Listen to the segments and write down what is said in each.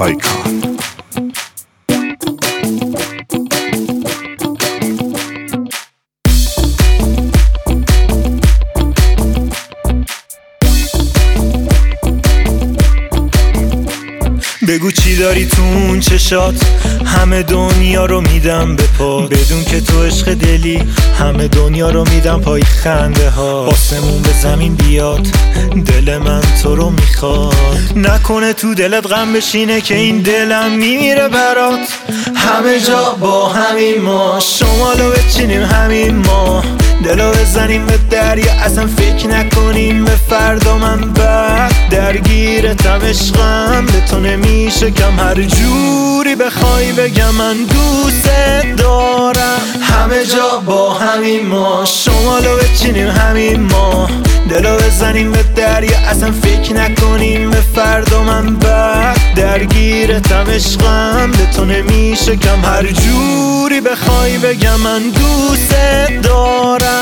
آیکان. بگو چی داری تو اون چشات، همه دنیا رو میدم به پات. بدون که تو عشق دلی، همه دنیا رو میدم پای خنده ها. آسمون به زمین بیاد، دل من تو رو میخواد. نکنه تو دلت غم بشینه که این دلم میمیره برات. همه جا با همین ما، شمالو بچینیم همین ما. دلو بزنیم به دریا، اصلا فکر نکنیم به فردا. من بعد درگیرتم عشقم، به تو نمیشه کم. هر جوری بخوای بگم من دوست دارم. همه جا با همین ما، شمالو بچینیم همین ما. دلو بزنیم به دریا، اصلا فکر نکنیم به فردا. من بعد درگیرتم عشقم، به تو نمیشه کم. هر جوری بخوای بگم من دوست دارم.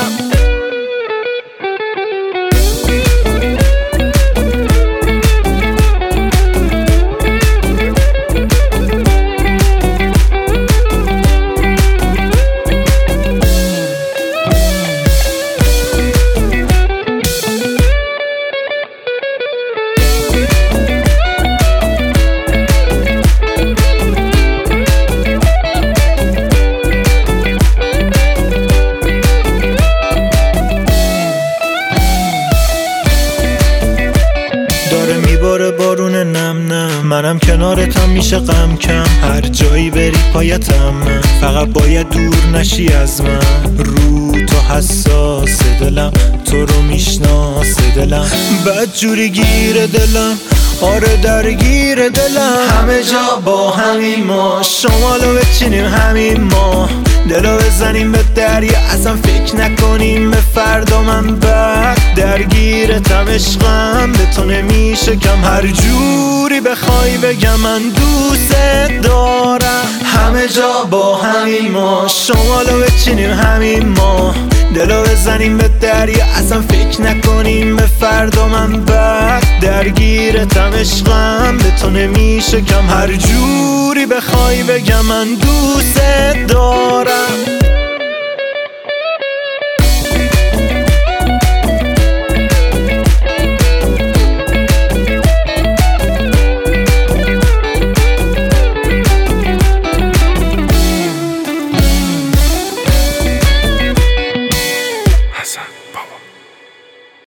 داره میباره بارون نم نم، منم کنارتم میشه غم کم. هر جایی بری پایتم من، فقط باید دور نشی از من. رو تو حساس دلم، تو رو میشناس دلم. بد جوری گیر دلم، آره درگیر دلم. همه جا با همین ما، شمالو بچینیم همین ما. دلو بزنیم به دریا، اصلا فکر نکنیم به فردا. من بعد درگیرتم عشقم، به تو نمیشه کم. هر جوری بخوای بگم من دوست دارم. همه جا با همین ما، شمالو بچینیم همین ما. دلو بزنیم به دریا، اصلا فکر نکنیم به فردا. من بعد درگیرتم عشقم، به تو نمیشه کم. هر جوری بخوای بگم من دوست دارم.